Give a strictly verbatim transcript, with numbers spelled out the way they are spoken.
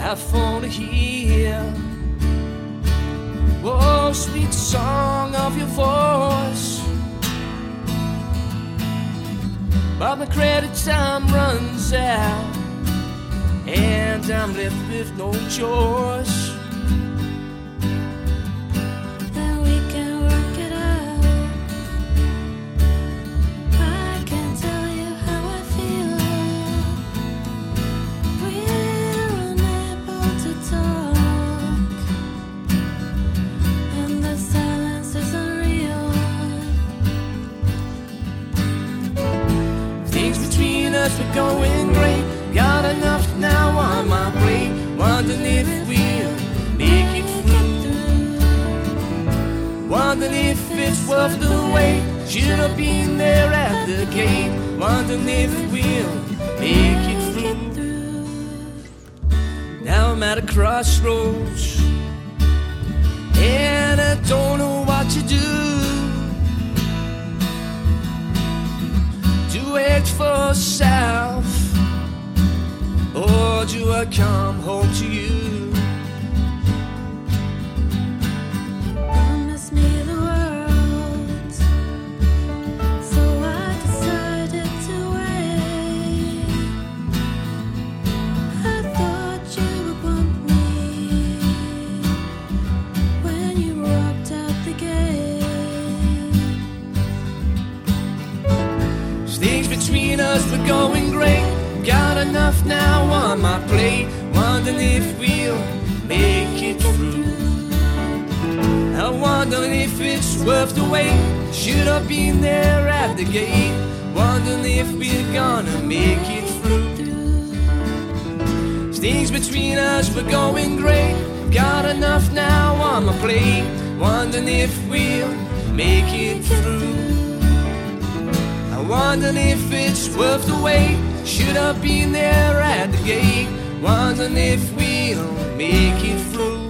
I phone to hear. Oh, sweet song of your voice. But my credit time runs out, and I'm left with no choice. Then we can work it out. I can't tell you how I feel. We're unable to talk, and the silence isn't real. Things between us were going great. Got enough now on my plate. Wondering if we'll make it through. Wondering if it's worth the wait. Should have been there at the gate. Wondering if we'll make it through. Now I'm at a crossroads, and I don't know what to do. Do I head for south, or do I come home to you? Promise me the world, so I decided to wait. I thought you would want me when you walked out the gate. Things between us were going great. Got enough now on my plate. Wondering if we'll make it through. I'm wondering if it's worth the wait. Should have been there at the gate. Wondering if we're gonna make it through. Things between us were going great. Got enough now on my plate. Wondering if we'll make it through. I'm wondering if it's worth the wait. Should have been there at the gate. Wondering if we'll make it through.